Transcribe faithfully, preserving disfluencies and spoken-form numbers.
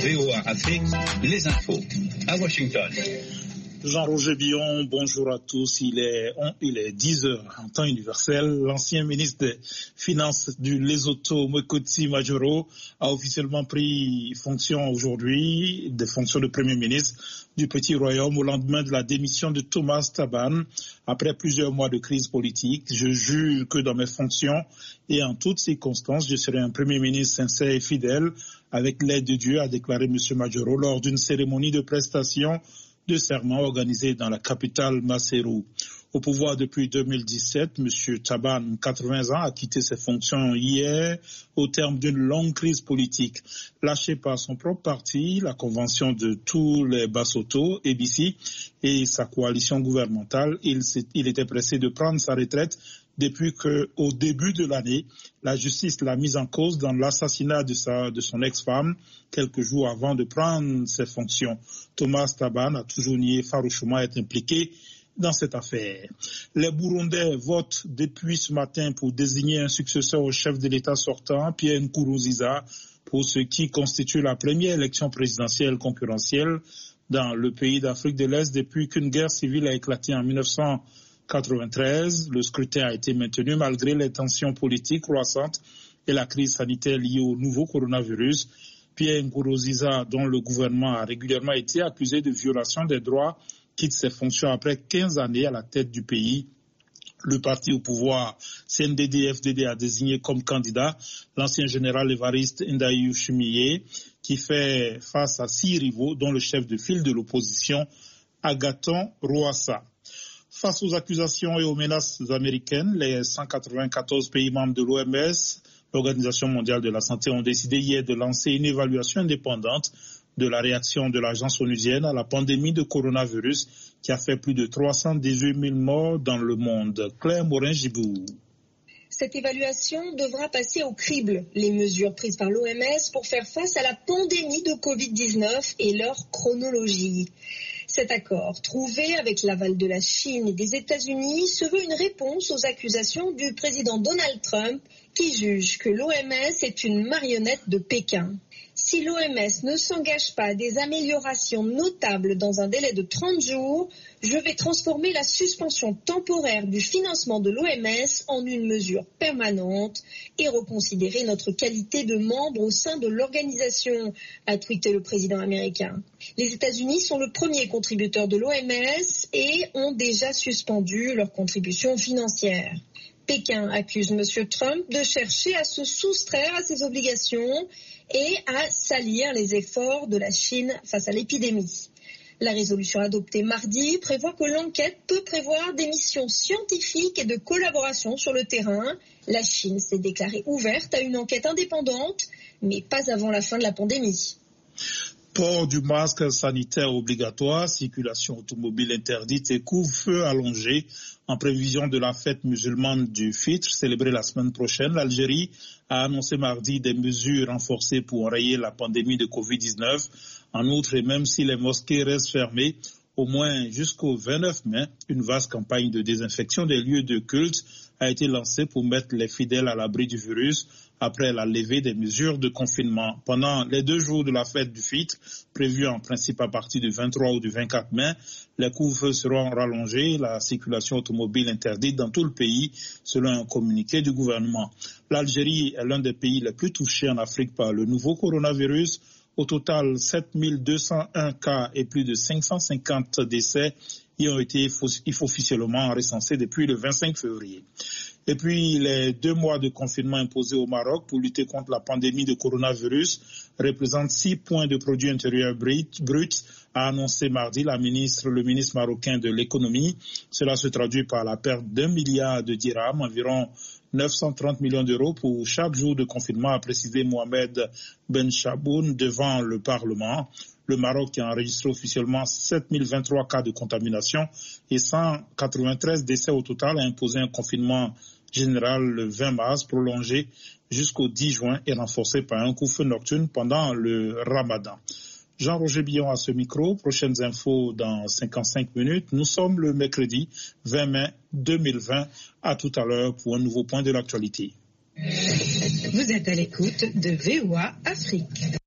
V O A Afrique, les infos à Washington. Jean-Roger Billon, bonjour à tous. Il est, on, il est dix heures en temps universel. L'ancien ministre des Finances du Lesotho, Mokotsi Majoro, a officiellement pris fonction aujourd'hui, des fonctions de Premier ministre du Petit Royaume au lendemain de la démission de Thomas Thabane. Après plusieurs mois de crise politique, je jure que dans mes fonctions et en toutes circonstances, je serai un Premier ministre sincère et fidèle avec l'aide de Dieu, a déclaré M. Majoro lors d'une cérémonie de prestation de serment organisé dans la capitale Maseru. Au pouvoir depuis deux mille dix-sept, M. Thabane, quatre-vingts ans, a quitté ses fonctions hier au terme d'une longue crise politique. Lâché par son propre parti, la convention de tous les Basotho, A B C, et sa coalition gouvernementale, il, il était pressé de prendre sa retraite depuis qu'au début de l'année, la justice l'a mise en cause dans l'assassinat de, sa, de son ex-femme, quelques jours avant de prendre ses fonctions. Thomas Thabane a toujours nié farouchement être impliqué dans cette affaire. Les Burundais votent depuis ce matin pour désigner un successeur au chef de l'État sortant, Pierre Nkurunziza, pour ce qui constitue la première élection présidentielle concurrentielle dans le pays d'Afrique de l'Est depuis qu'une guerre civile a éclaté en mille neuf cent quatre-vingt-treize. Le scrutin a été maintenu malgré les tensions politiques croissantes et la crise sanitaire liée au nouveau coronavirus. Pierre Nkurunziza, dont le gouvernement a régulièrement été accusé de violation des droits, quitte ses fonctions après quinze années à la tête du pays. Le parti au pouvoir, C N D D F D D, a désigné comme candidat l'ancien général Évariste Ndayishimiye, qui fait face à six rivaux, dont le chef de file de l'opposition, Agathon Rwasa. Face aux accusations et aux menaces américaines, les cent quatre-vingt-quatorze pays membres de l'O M S, l'Organisation mondiale de la santé, ont décidé hier de lancer une évaluation indépendante de la réaction de l'agence onusienne à la pandémie de coronavirus qui a fait plus de trois cent dix-huit mille morts dans le monde. Claire Morin-Gibou. Cette évaluation devra passer au crible les mesures prises par l'O M S pour faire face à la pandémie de covid dix-neuf et leur chronologie. Cet accord, trouvé avec l'aval de la Chine et des États-Unis, se veut une réponse aux accusations du président Donald Trump qui juge que l'O M S est une marionnette de Pékin. Si l'O M S ne s'engage pas à des améliorations notables dans un délai de trente jours, je vais transformer la suspension temporaire du financement de l'O M S en une mesure permanente et reconsidérer notre qualité de membre au sein de l'organisation, a tweeté le président américain. Les États-Unis sont le premier contributeur de l'O M S et ont déjà suspendu leur contribution financière. Pékin accuse M. Trump de chercher à se soustraire à ses obligations et à salir les efforts de la Chine face à l'épidémie. La résolution adoptée mardi prévoit que l'enquête peut prévoir des missions scientifiques et de collaboration sur le terrain. La Chine s'est déclarée ouverte à une enquête indépendante, mais pas avant la fin de la pandémie. Port du masque sanitaire obligatoire, circulation automobile interdite et couvre-feu allongé en prévision de la fête musulmane du Fitr célébrée la semaine prochaine. L'Algérie a annoncé mardi des mesures renforcées pour enrayer la pandémie de covid dix-neuf. En outre, et même si les mosquées restent fermées, au moins jusqu'au vingt-neuf mai, une vaste campagne de désinfection des lieux de culte a été lancée pour mettre les fidèles à l'abri du virus après la levée des mesures de confinement. Pendant les deux jours de la fête du Fitr, prévue en principe à partir du vingt-trois ou du vingt-quatre mai, les couvre-feux seront rallongés, la circulation automobile interdite dans tout le pays, selon un communiqué du gouvernement. L'Algérie est l'un des pays les plus touchés en Afrique par le nouveau coronavirus. Au total, sept mille deux cent un cas et plus de cinq cent cinquante décès y ont été officiellement recensés depuis le vingt-cinq février. Et puis, les deux mois de confinement imposés au Maroc pour lutter contre la pandémie de coronavirus représentent six points de produit intérieur brut, a annoncé mardi la ministre, le ministre marocain de l'économie. Cela se traduit par la perte d'un milliard de dirhams, environ neuf cent trente millions d'euros pour chaque jour de confinement, a précisé Mohamed Ben Chaboun devant le Parlement. Le Maroc qui a enregistré officiellement sept mille vingt-trois cas de contamination et cent quatre-vingt-treize décès au total a imposé un confinement général le vingt mars, prolongé jusqu'au dix juin et renforcé par un couvre-feu nocturne pendant le Ramadan. Jean-Roger Billon à ce micro. Prochaines infos dans cinquante-cinq minutes. Nous sommes le mercredi vingt mai deux mille vingt. À tout à l'heure pour un nouveau point de l'actualité. Vous êtes à l'écoute de V O A Afrique.